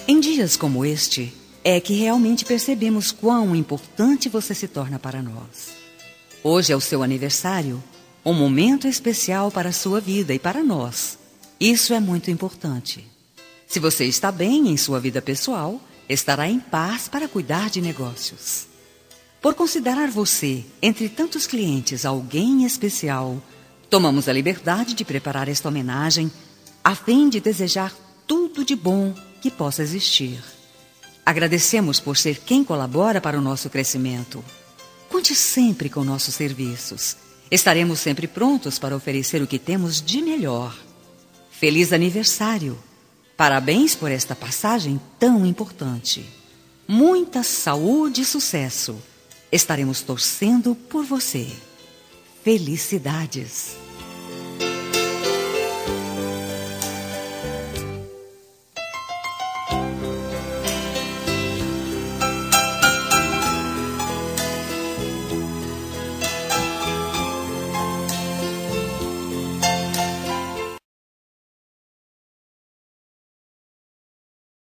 Em dias como este, é que realmente percebemos quão importante você se torna para nós. Hoje é o seu aniversário, um momento especial para a sua vida e para nós. Isso é muito importante. Se você está bem em sua vida pessoal, estará em paz para cuidar de negócios. Por considerar você, entre tantos clientes, alguém especial, tomamos a liberdade de preparar esta homenagem a fim de desejar tudo de bom que possa existir. Agradecemos por ser quem colabora para o nosso crescimento. Conte sempre com nossos serviços. Estaremos sempre prontos para oferecer o que temos de melhor. Feliz aniversário! Parabéns por esta passagem tão importante. Muita saúde e sucesso. Estaremos torcendo por você. Felicidades!